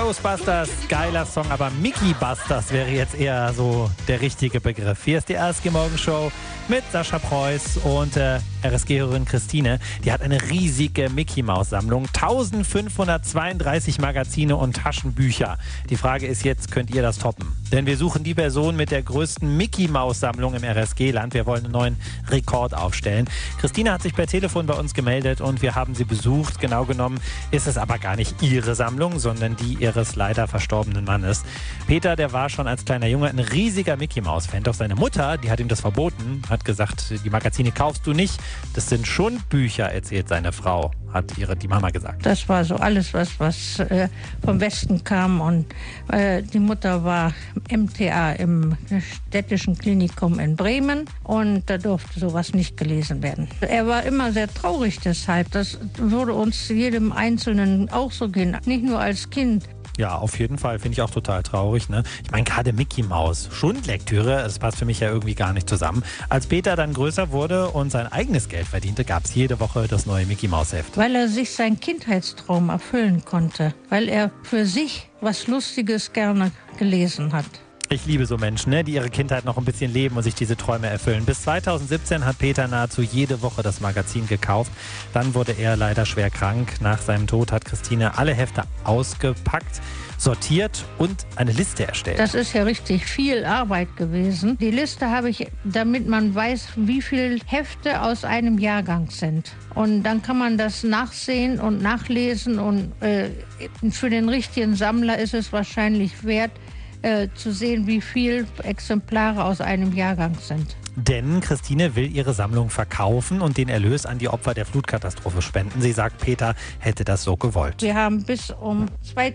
Ghostbusters, geiler Song, aber Mickey Busters wäre jetzt eher so der richtige Begriff. Hier ist die RSG Morgenshow mit Sascha Preuß und RSG-Hörerin Christine. Die hat eine riesige Mickey-Maus-Sammlung, 1532 Magazine und Taschenbücher. Die Frage ist jetzt, könnt ihr das toppen? Denn wir suchen die Person mit der größten Mickey-Maus-Sammlung im RSG-Land. Wir wollen einen neuen Rekord aufstellen. Christine hat sich per Telefon bei uns gemeldet und wir haben sie besucht. Genau genommen ist es aber gar nicht ihre Sammlung, sondern die ihres leider verstorbenen Mannes. Peter, der war schon als kleiner Junge ein riesiger Mickey-Maus-Fan. Doch seine Mutter, die hat ihm das verboten, hat gesagt, die Magazine kaufst du nicht. Das sind Schundbücher, erzählt seine Frau, hat die Mama gesagt. Das war so alles, was vom Westen kam. Und die Mutter war MTA im städtischen Klinikum in Bremen. Und da durfte sowas nicht gelesen werden. Er war immer sehr traurig deshalb. Das würde uns jedem Einzelnen auch so gehen. Nicht nur als Kind. Ja, auf jeden Fall. Finde ich auch total traurig. Ne? Ich meine, gerade Mickey Maus, Schundlektüre, das passt für mich ja irgendwie gar nicht zusammen. Als Peter dann größer wurde und sein eigenes Geld verdiente, gab es jede Woche das neue Mickey Maus Heft. Weil er sich seinen Kindheitstraum erfüllen konnte. Weil er für sich was Lustiges gerne gelesen hat. Ich liebe so Menschen, ne, die ihre Kindheit noch ein bisschen leben und sich diese Träume erfüllen. Bis 2017 hat Peter nahezu jede Woche das Magazin gekauft. Dann wurde er leider schwer krank. Nach seinem Tod hat Christine alle Hefte ausgepackt, sortiert und eine Liste erstellt. Das ist ja richtig viel Arbeit gewesen. Die Liste habe ich, damit man weiß, wie viele Hefte aus einem Jahrgang sind. Und dann kann man das nachsehen und nachlesen. Und für den richtigen Sammler ist es wahrscheinlich wert, zu sehen, wie viele Exemplare aus einem Jahrgang sind. Denn Christine will ihre Sammlung verkaufen und den Erlös an die Opfer der Flutkatastrophe spenden. Sie sagt, Peter hätte das so gewollt. Wir haben bis um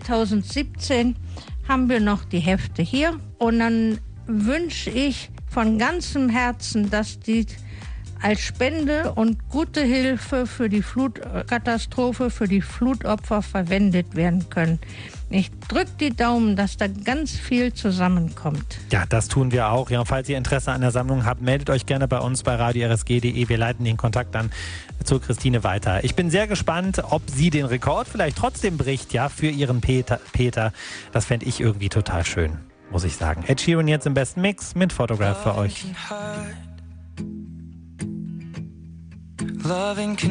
2017 haben wir noch die Hefte hier. Und dann wünsche ich von ganzem Herzen, dass die als Spende und gute Hilfe für die Flutkatastrophe, für die Flutopfer verwendet werden können. Ich drücke die Daumen, dass da ganz viel zusammenkommt. Ja, das tun wir auch. Ja, und falls ihr Interesse an der Sammlung habt, meldet euch gerne bei uns bei radio-rsg.de. Wir leiten den Kontakt dann zu Christine weiter. Ich bin sehr gespannt, ob sie den Rekord vielleicht trotzdem bricht, ja, für ihren Peter. Das fände ich irgendwie total schön, muss ich sagen. Ed Sheeran jetzt im besten Mix mit Photograph für euch.